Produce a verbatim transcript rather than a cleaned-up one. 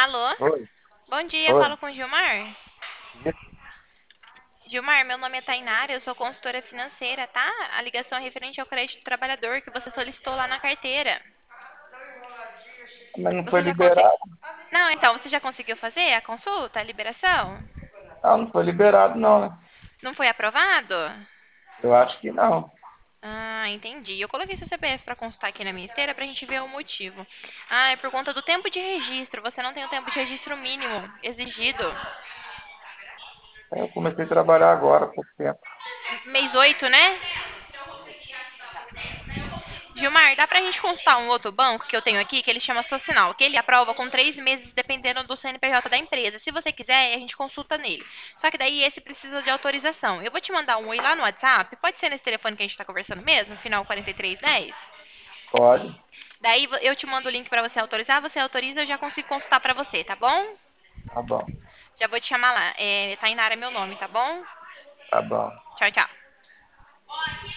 Alô? Oi, Bom dia, oi. falo com o Gilmar. Isso. Gilmar, meu nome é Tainara, eu sou consultora financeira, tá? A ligação é referente ao crédito do trabalhador que você solicitou lá na carteira. Mas não foi Você já conseguiu. liberado. Não, então, você já conseguiu fazer a consulta, a liberação? Não, não foi liberado, não, né? Não foi aprovado? Eu acho que não. Ah, entendi. Eu coloquei seu C P F para consultar aqui na minha esteira pra gente ver o motivo. Ah, é por conta do tempo de registro. Você não tem o tempo de registro mínimo exigido. Eu comecei a trabalhar agora há pouco tempo. Mês oito, né? Gilmar, dá pra gente consultar um outro banco que eu tenho aqui, que ele chama Socinal, que ele aprova com três meses, dependendo do C N P J da empresa. Se você quiser, a gente consulta nele. Só que daí esse precisa de autorização. Eu vou te mandar um oi lá no WhatsApp, pode ser nesse telefone que a gente tá conversando mesmo, final quarenta e três dez. Pode. Daí eu te mando o link pra você autorizar, você autoriza, eu já consigo consultar pra você, tá bom? Tá bom, Já vou te chamar lá. É, Tainara é meu nome, tá bom? tá bom. Tchau, tchau.